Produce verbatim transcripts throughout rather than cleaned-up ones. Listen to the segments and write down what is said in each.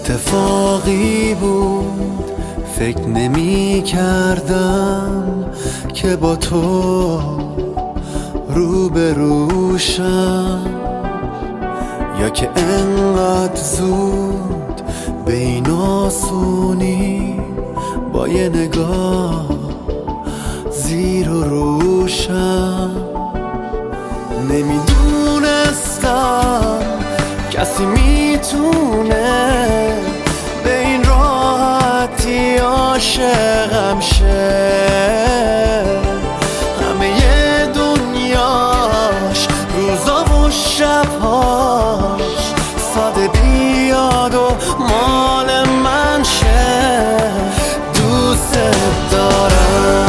اتفاقی بود، فکر نمی کردم که با تو روبروشم، یا که انقدر زود به این آسونی با یه نگاه زیر و روشم. نمیدونستم کسی میتونه به این راحتی عاشقم شه، همه ی دنیاش روزا و شبهاش ساده بیاد و مال من شه. دوست دارم،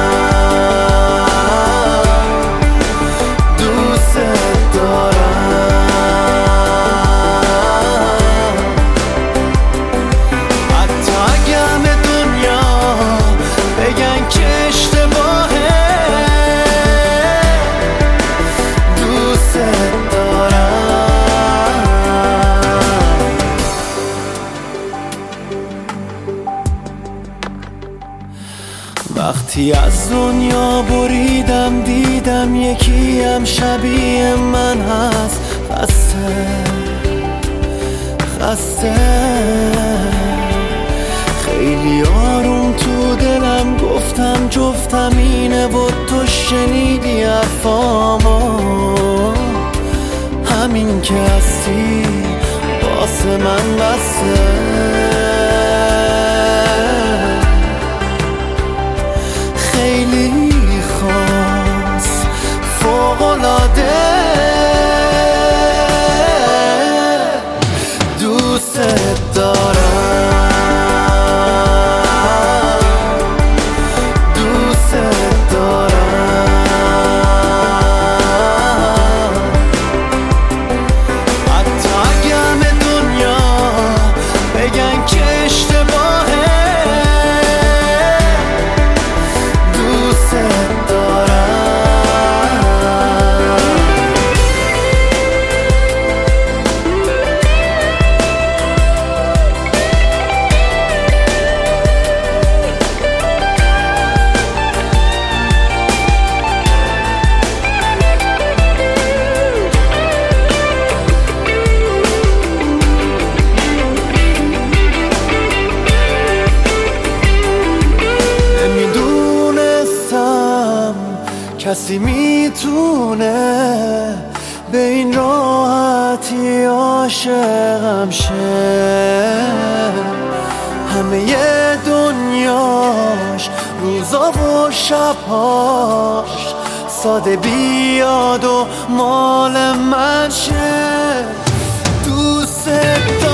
دوست دارم، حتی اگه همه دنیا بگن که اشتباهه. دوست دارم. وقتی از دنیا بریدم دیدم یکی هم شبیه من هست، خسته خسته. خیلی آروم تو دلم گفتم جفتم اینه و تو شنیدی حرفامو. همین که هستی واسه من بسه. خیلی خاص فوق‌العاده. دوست دارم، دوست دارم، حتی اگه همه دنیا بگن که اشتباهه. کسی میتونه به این راحتی عاشقم شه، همه ی دنیاش روزا و شبهاش ساده بیاد و مال من شه. دوست